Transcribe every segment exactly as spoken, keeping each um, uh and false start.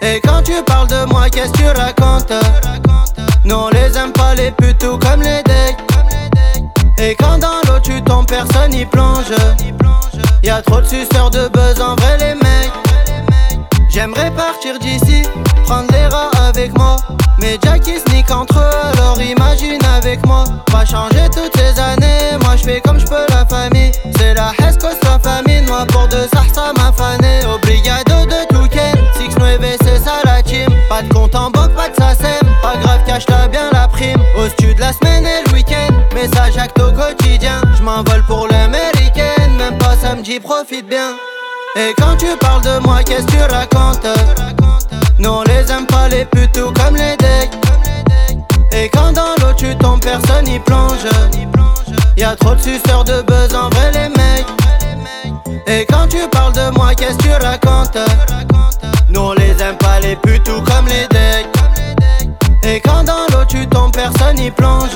Et quand tu parles de moi, qu'est-ce que tu racontes? Non, on les aime pas les putes tout comme les decks. Et quand dans l'eau tu tombes, personne y plonge. Y'a trop de suceurs de buzz, en vrai les mecs. J'aimerais partir d'ici, prendre les rats avec moi. Mais Jack ils sneak entre eux, alors imagine avec moi. Pas changer toutes ces années, moi j'fais comme j'peux la famille. C'est la Hescos la famine, moi pour deux ça ça m'a fané. Obrigado de tout ken, six neuf c'est ça la team. Pas de compte en banque, pas de sasem, pas grave cache-toi bien la prime. Au stud la semaine et le week-end, message acte au quotidien. J'm'envole pour l'américaine, même pas samedi, profite bien. Et quand tu parles de moi, qu'est-ce que tu racontes? Non, on les aime pas les putes tout comme les decks. Et quand dans l'eau tu tombes, personne y plonge. Y'a trop de suceurs de buzz, en vrai les mecs. Et quand tu parles de moi, qu'est-ce que tu racontes? Nous on les aime pas les putes tout comme les decks. Et quand dans l'eau tu tombes, personne y plonge.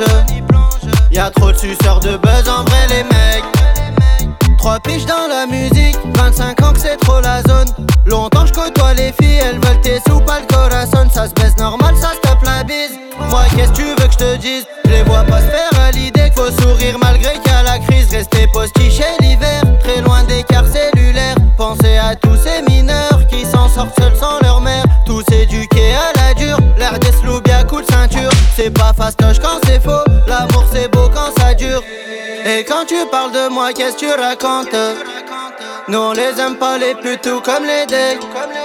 Y'a trop de suceurs de buzz, en vrai les mecs. Trois piges dans la musique, vingt-cinq ans que c'est trop la zone. Longtemps je côtoie les filles, elles veulent tes sous, pas le corazon. Ça se baisse normal, ça se tape la bise. Moi qu'est-ce que tu veux que je te dise? Je les vois pas se faire à l'idée qu'il faut sourire malgré qu'il y a la crise. Rester postiché l'hiver, très loin des quarts cellulaires. Pensez à tous ces mineurs qui s'en sortent seuls sans leur mère. Tous éduqués à la dure, l'air des sloubia coup de ceinture. C'est pas fastoche quand c'est faux, l'amour c'est beau quand ça dure. Et quand tu parles de moi, qu'est-ce que tu racontes? Nous on les aime pas les putes tout comme les decks.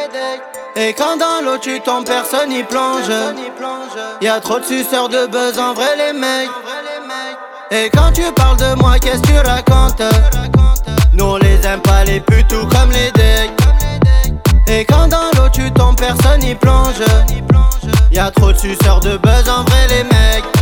Et quand dans l'eau tu tombes, personne y plonge. Y'a trop de suceurs de buzz, en vrai les mecs. Et quand tu parles de moi, qu'est-ce que tu racontes? Nous on les aime pas les putes tout comme les decks. Et quand dans l'eau tu tombes, personne y plonge. Y'a trop de suceurs de buzz, en vrai les mecs.